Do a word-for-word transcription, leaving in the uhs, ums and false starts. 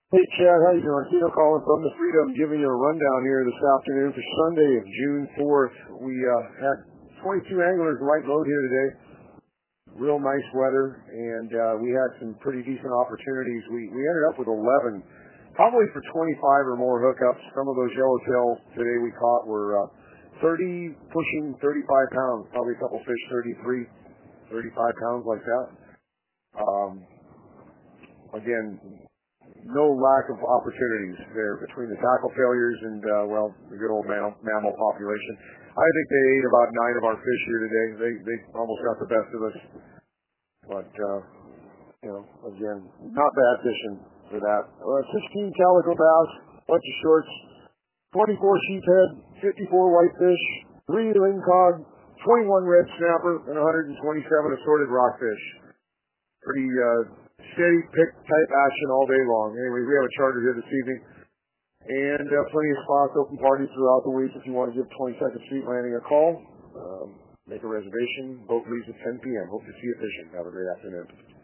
Hey Chad, how you doing? Tito calling from the Freedom, giving you a rundown here this afternoon for Sunday of June fourth. We uh, had twenty-two anglers light load here today. Real nice weather, and uh, we had some pretty decent opportunities. We we ended up with eleven, probably for twenty-five or more hookups. Some of those yellowtails today we caught were uh, thirty, pushing thirty-five pounds. Probably a couple fish thirty-three, thirty-five pounds like that. Um, again. No lack of opportunities there between the tackle failures and, uh, well, the good old mammal, mammal population. I think they ate about nine of our fish here today. They they almost got the best of us. But, uh, you know, again, not bad fishing for that. Uh, sixteen calico bass, bunch of shorts, twenty-four sheephead, fifty-four whitefish, three lingcod, twenty-one red snapper, and one hundred twenty-seven assorted rockfish. Pretty, uh, steady pick type action all day long. Anyway, we have a charter here this evening, and uh, plenty of spots, open parties throughout the week. If you want to give twenty-second Street Landing a call, um, make a reservation. Boat leaves at ten p.m. Hope to see you fishing. Have a great afternoon.